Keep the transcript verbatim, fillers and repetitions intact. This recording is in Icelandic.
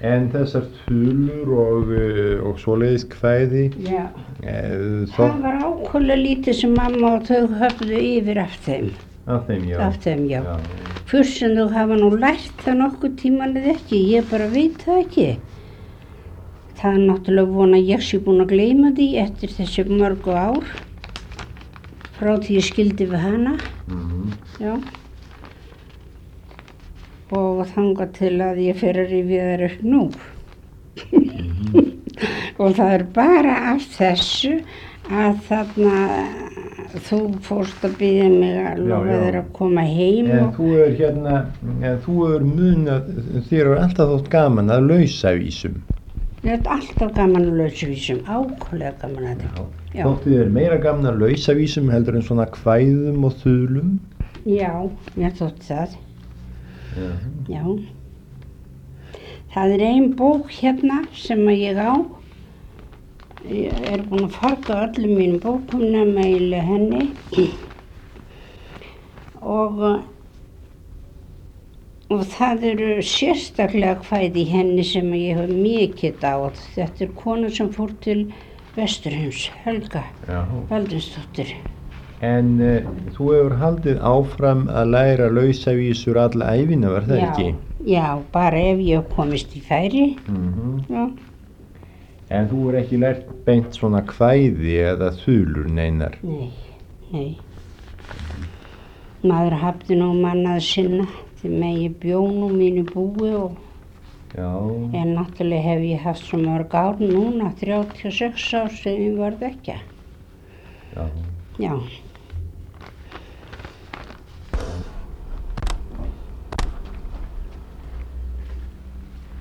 En þessar þulur og, og svoleiðis kvæði, Já, e, það var ákveðlega lítið sem mamma og þau höfðu yfir af þeim. af þeim, já. Af þeim, já. Já. Hvort sem þau hafa nú lært það nokkuð tíman eða ekki, ég bara veit það ekki. Það er náttúrulega von að ég sé búin að gleyma því eftir þessi mörgu ár, frá því ég skildi við hana, Mhm. já. Og þangað til að ég fer að rifja þær upp nú. Og það er bara af þessu að þarna þú fórst að biðja mig að Já, lofa já. þér að koma heim En og þú er hérna, en þú er munað, þér er alltaf þótt gaman að lausavísum. ég er alltaf gaman að lausavísum, ákveðlega gaman að þeim. Já. Þótti þér meira gaman að lausavísum heldur en svona kvæðum og þulum? Já, mér þótti það, Já. já. Það er ein bók hérna sem að ég á. Ég er búin að farga öllum mínum bókum nema eiginlega henni. Og, og það eru sérstaklega kvæði í henni sem ég hef mikið dáð. Þetta er kona sem fór til Vesturheims, Helga Já. Valdinsdóttir. En uh, þú hefur haldið áfram að læra lausavísur alla ævina, var það Já, ekki? já, bara ef ég hef komist í færi. Mhm. Já. En þú er ekki lært beint svona kvæði eða þulur neinar? Nei, nei. Maður hafði nú mannað sinna því með ég bjó nú mínu búi og Já. en náttúrulega hef ég haft svo mörg ár núna, þrjátíu og sex ár sem ég varð ekki. Já. Já.